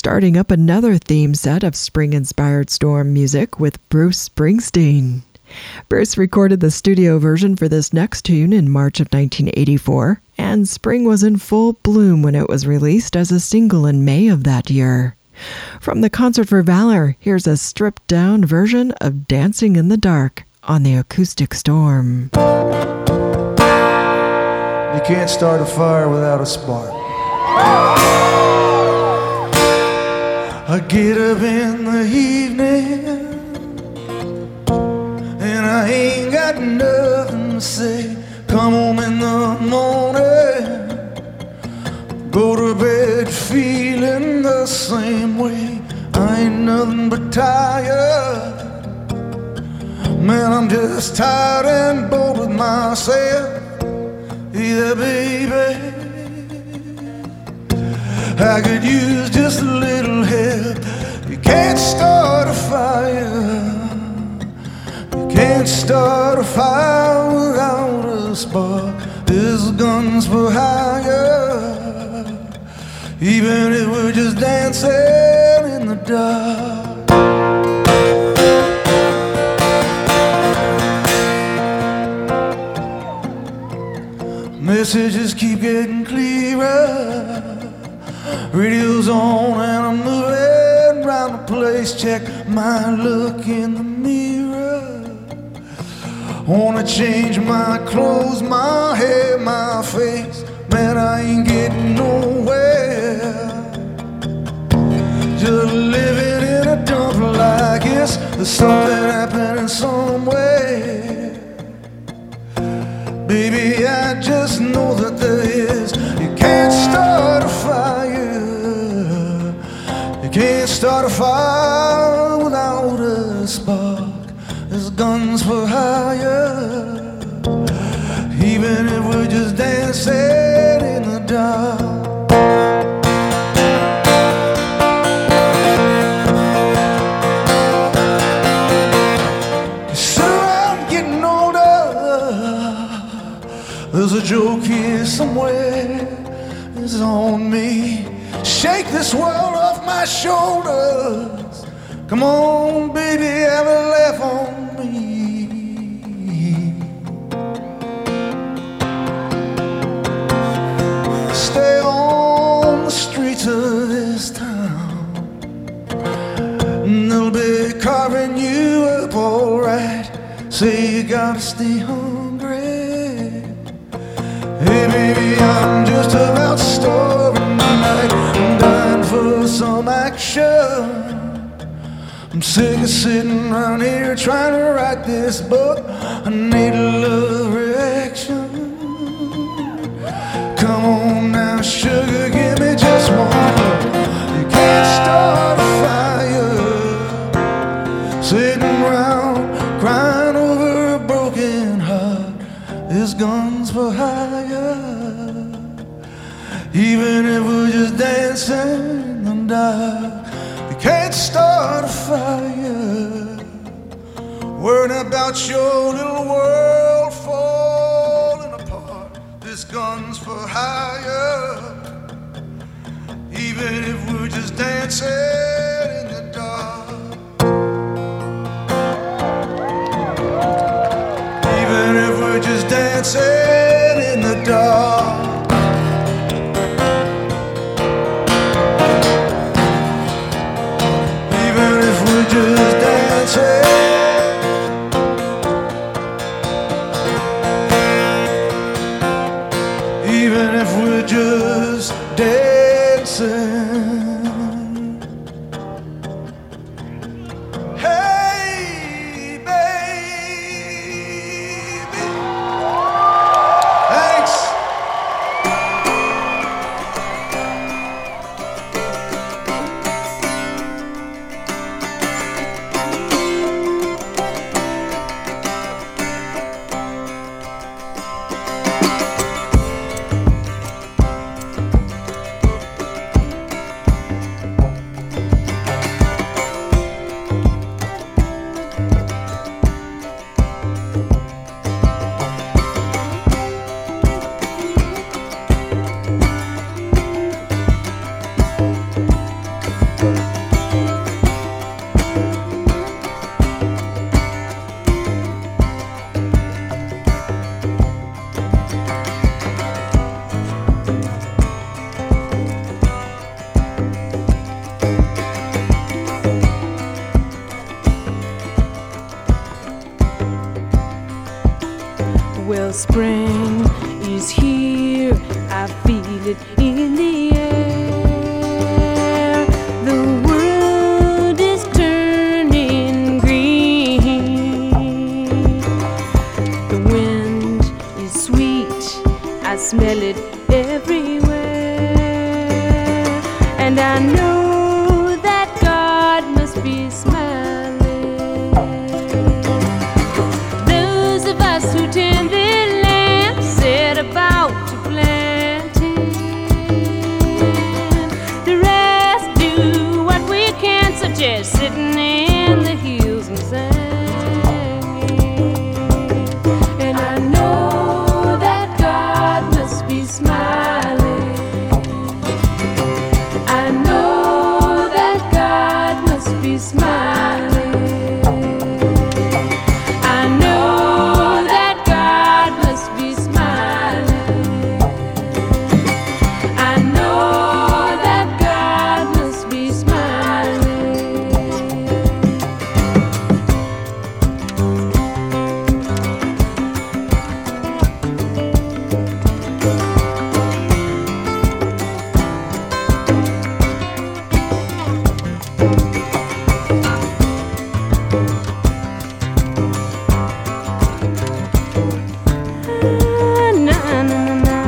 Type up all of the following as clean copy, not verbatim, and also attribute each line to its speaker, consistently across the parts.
Speaker 1: starting up another theme set of spring-inspired storm music with Bruce Springsteen. Bruce recorded the studio version for this next tune in March of 1984, and spring was in full bloom when it was released as a single in May of that year. From the Concert for Valor, here's a stripped-down version of Dancing in the Dark on the Acoustic Storm.
Speaker 2: You can't start a fire without a spark. I get up in the evening and I ain't got nothing to say. Come home in the morning, go to bed feeling the same way. I ain't nothing but tired. Man, I'm just tired and bored with myself. Yeah, baby, I could use just a little help. You can't start a fire. You can't start a fire without a spark. There's guns for hire, even if we're just dancing in the dark. Messages keep getting clearer. Radio's on and I'm moving around the place. Check my look in the mirror. Wanna change my clothes, my hair, my face. Man, I ain't getting nowhere. Just living in a dump like this. There's something happening somewhere. Baby, I just know that there is. You can't start a fire. You can't start a fire without a spark. There's guns for hire, even if we're just dancing in the dark. There's a joke here somewhere, it's on me. Shake this world off my shoulders. Come on, baby, have a laugh on me. Stay on the streets of this town, and they'll be carving you up alright. Say you gotta stay hungry. Hey baby, I'm just about starving tonight. I'm dying for some action. I'm sick of sitting around here trying to write this book. I need a love reaction. Come on now, sugar, give me just one look. You can't start a fire sitting around crying over a broken heart. There's guns for hire, even if we're just dancing in the dark. You can't start a fire, worrying about your little world falling apart. This gun's for hire, even if we're just dancing in the dark. Even if we're just dancing in the dark. Just dancing, even if we're just dancing. Hey, baby, thanks.
Speaker 3: And I know that God must be smiling. Those of us who tend the land set about to plant it. The rest do what we can, such as sitting in the hills and singing. And I know that God must be smiling. I know that God must be smiling. I know that God must be smiling. I know that God must be smiling. Na, na, na, na.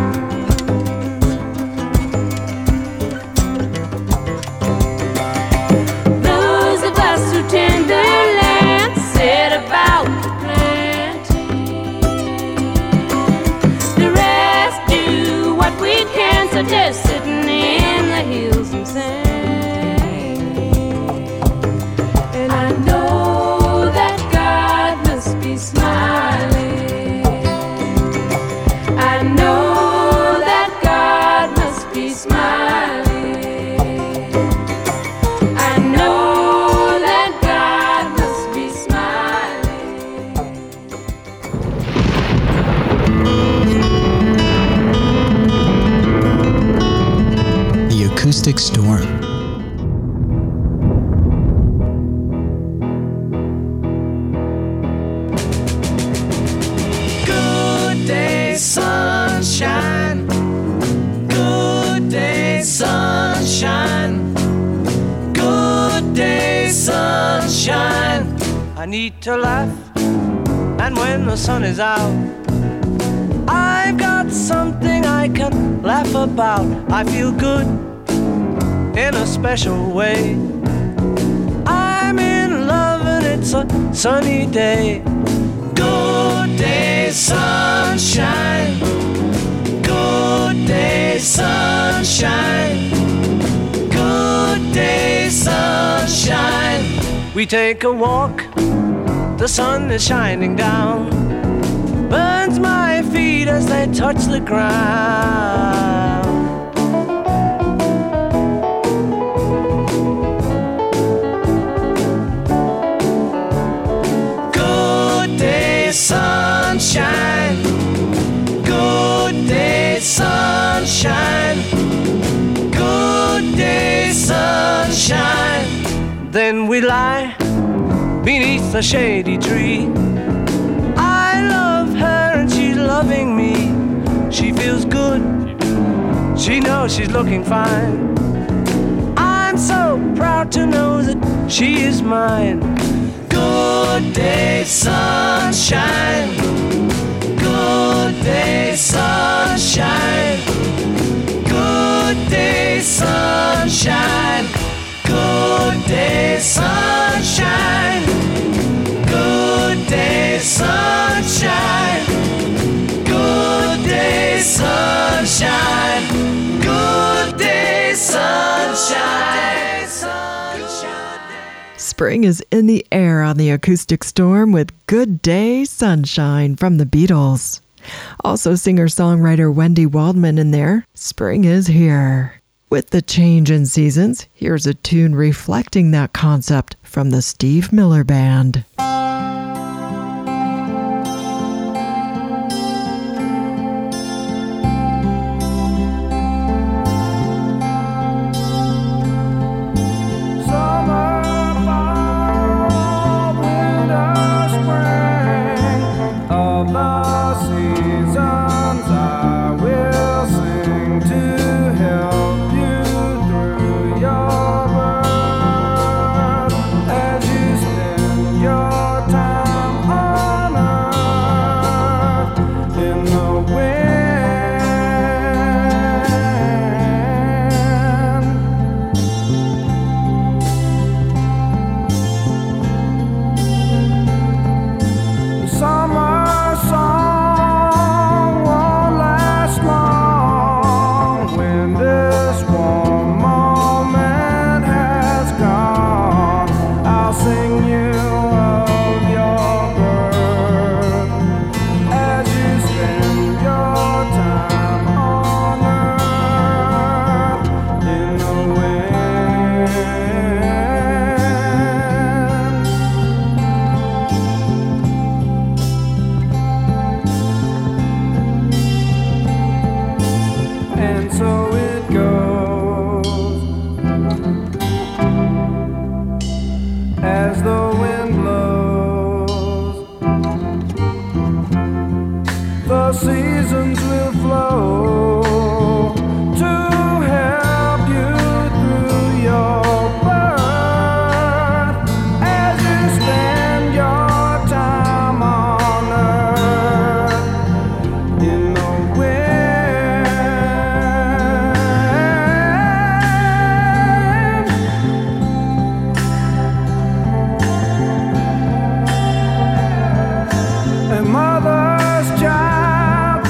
Speaker 3: Those of us who tend the land set about to plant it. The rest do what we can, such as sitting in the hills and singing. And I know that God must be smiling. I know that God must be smiling. I know that God must be smiling.
Speaker 4: The Acoustic Storm.
Speaker 2: Good day, sunshine. Good day, sunshine. Good day, sunshine. I need to laugh, and when the sun is out, I've got something I can laugh about. I feel good in a special way. I'm in love and it's a sunny day. Good day, sunshine. Good day, sunshine. Good day, sunshine. We take a walk, the sun is shining down, burns my feet as they touch the ground. Good day, sunshine. Good day, sunshine. Good day, sunshine. Then we lie beneath a shady tree. I love her and she's loving me. She feels good, she knows she's looking fine. I'm so proud to know that she is mine. Good day, sunshine. Good day, sunshine. Good day, sunshine. Good day, sunshine. Good day, sunshine. Good day, sunshine. Good day, sunshine.
Speaker 1: Spring is in the air on the Acoustic Storm with Good Day, Sunshine from the Beatles. Also singer-songwriter Wendy Waldman in there. Spring is here. With the change in seasons, here's a tune reflecting that concept from the Steve Miller Band.
Speaker 2: Your seasons will flow to help you through your birth as you spend your time on earth in the wind. A mother's child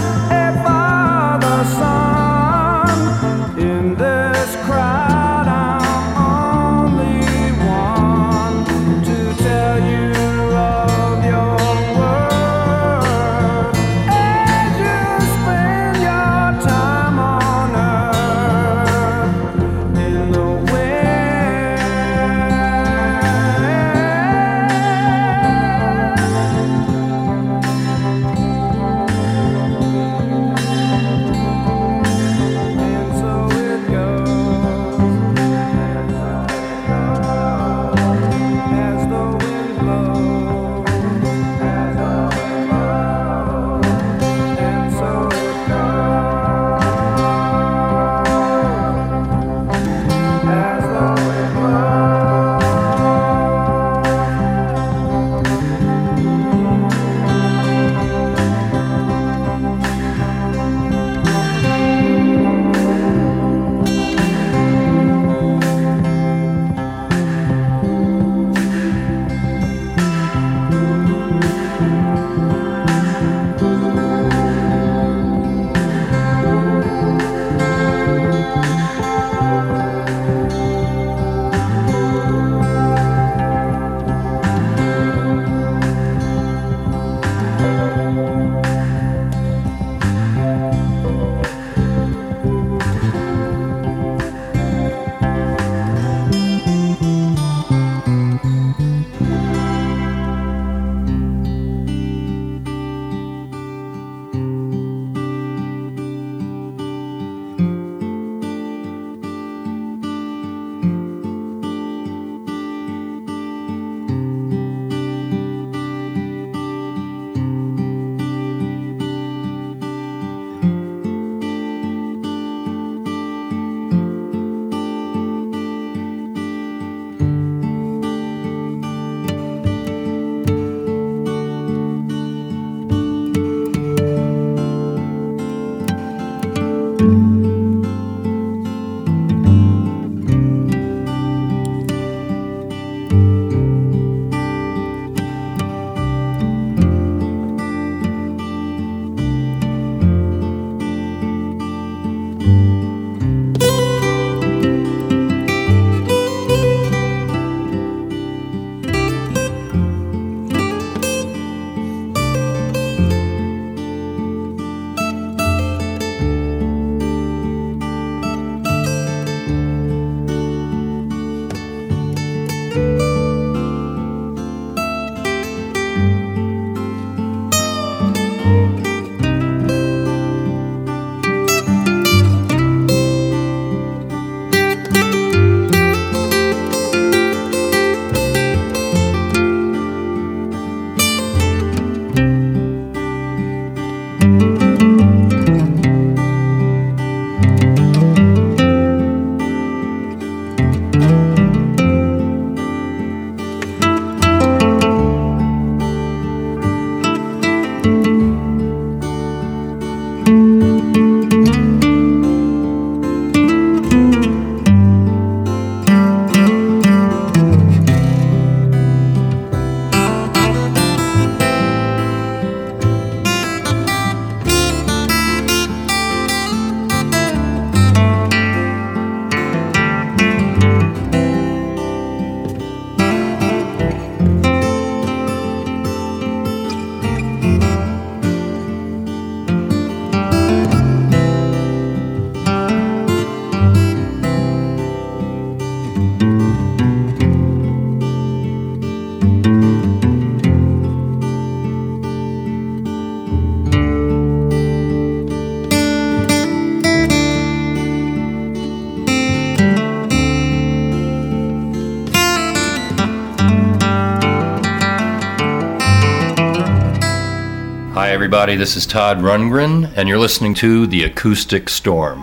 Speaker 5: Hi, everybody. This is Todd Rundgren, and you're listening to The Acoustic Storm.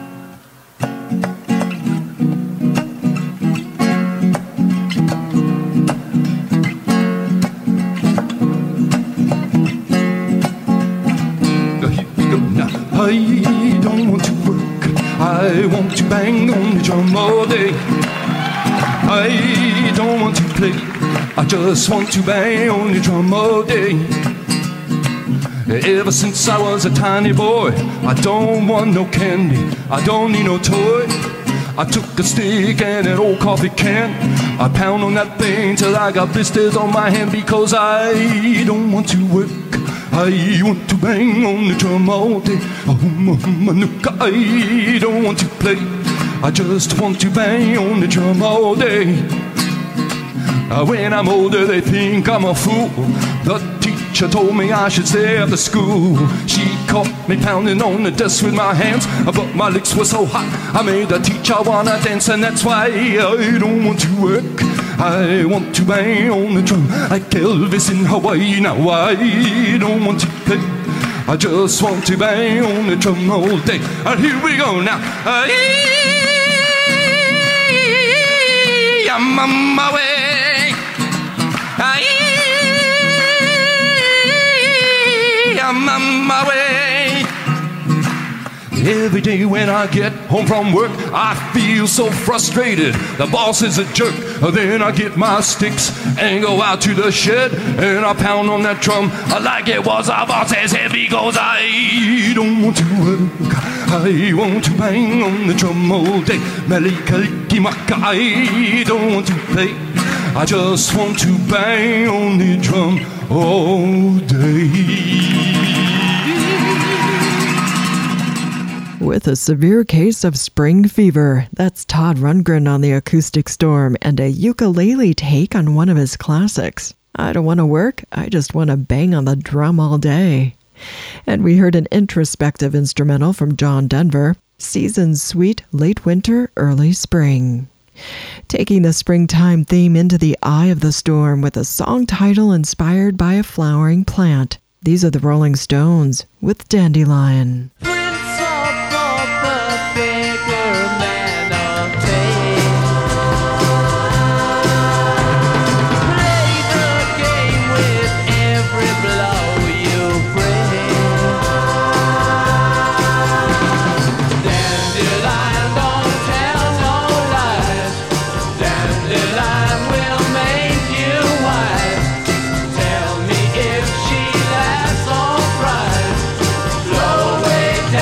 Speaker 2: I don't want to work, I want to bang on the drum all day. I don't want to play, I just want to bang on the drum all day. Ever since I was a tiny boy, I don't want no candy, I don't need no toy. I took a stick and an old coffee can, I pound on that thing till I got blisters on my hand. Because I don't want to work, I want to bang on the drum all day. Oh, manuka, I don't want to play, I just want to bang on the drum all day. When I'm older they think I'm a fool. The teacher told me I should stay after school. She caught me pounding on the desk with my hands, but my lips were so hot I made the teacher wanna dance. And that's why I don't want to work, I want to bang on the drum like Elvis in Hawaii. Now I don't want to play, I just want to bang on the drum all day. And here we go now. I'm on my way. I'm on my way. Every day when I get home from work, I feel so frustrated. The boss is a jerk. Then I get my sticks and go out to the shed, and I pound on that drum like it was a boss's head. Because I don't want to work, I want to bang on the drum all day. Malikalikimaka, I don't want to play, I just want to bang on the drum all day.
Speaker 1: With a severe case of spring fever, that's Todd Rundgren on the Acoustic Storm and a ukulele take on one of his classics. I don't want to work, I just want to bang on the drum all day. And we heard an introspective instrumental from John Denver, Seasons Sweet, Late Winter, Early Spring. Taking the springtime theme into the eye of the storm with a song title inspired by a flowering plant. These are the Rolling Stones with Dandelion.
Speaker 2: Tell me if she laughs or cries. Slow way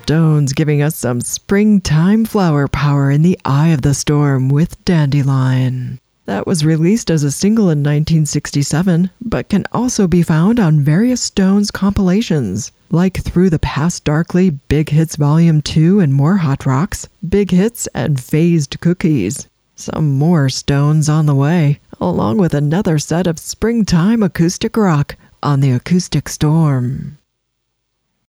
Speaker 1: Stones giving us some springtime flower power in the eye of the storm with Dandelion. That was released as a single in 1967, but can also be found on various Stones compilations, like Through the Past Darkly, Big Hits Volume 2 and More Hot Rocks, Big Hits, and Phased Cookies. Some more Stones on the way, along with another set of springtime acoustic rock on the Acoustic Storm.